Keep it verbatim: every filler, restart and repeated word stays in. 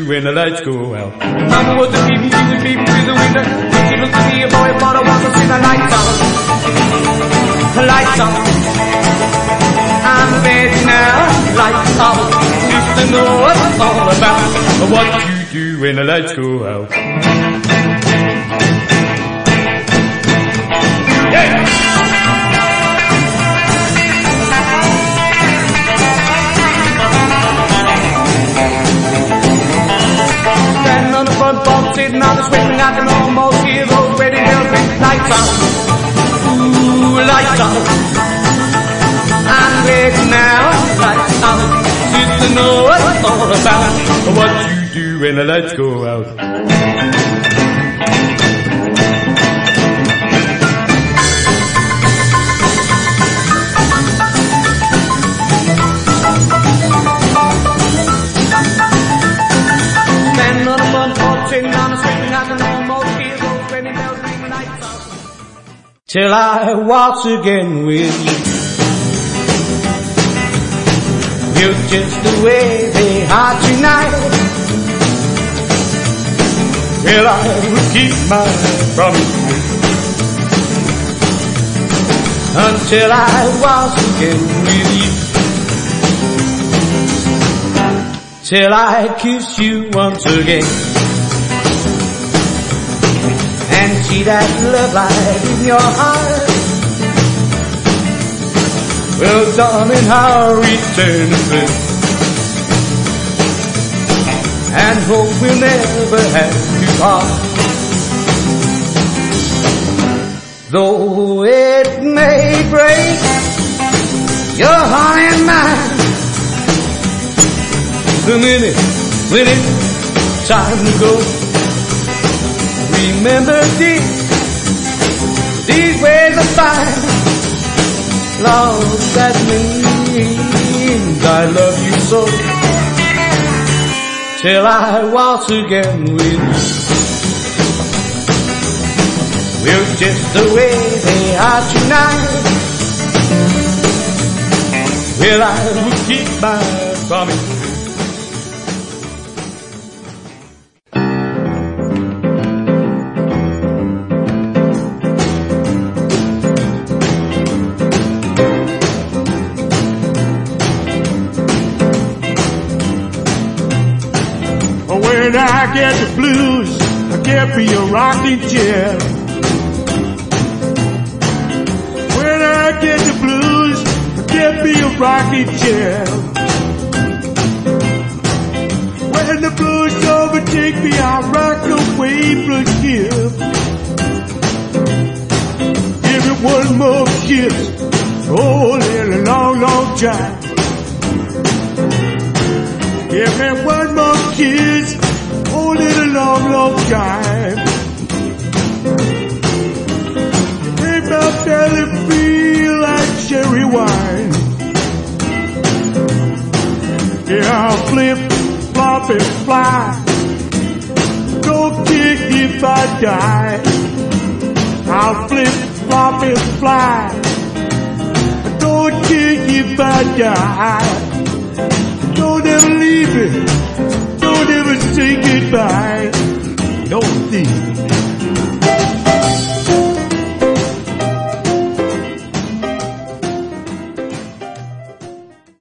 when the lights go out? Mama was a peeping, she was peeping through the window. She looked at me, a boy, but I want to see the lights on. The lights on. I'm ready now, lights on. Just to know what it's all about. What you do when the lights go out? Yeah! On the front porch, sitting on the swing, I can almost hear those wedding bells ring. Lights on, ooh, lights on. I'm ready now, lights on. Just to know what it's all about. What you do when the lights go out? Till I waltz again with you. You're just the way they are tonight. Well, I will keep my promise until I waltz again with you. Till I kiss you once again. And see that love light in your heart. Well, darling, I'll return to this and hope we'll never have to part. Though it may break your heart and mine, the minute when it's time to go, remember this, these ways are fine. Love, that means I love you so. Till I waltz again with you. We're just the way they are tonight. Well, I will keep my promise. When I get the blues, I get me a rocking chair. When I get the blues, I get me a rocking chair. When the blues overtake me, I rock away from here. Give me one more kiss, oh, little long, long time. Give me one more kiss, oh, little long, long time. You make my belly feel like cherry wine. Yeah, I'll flip, flop, and fly. Don't kick if I die. I'll flip, flop, and fly. Don't kick if I die.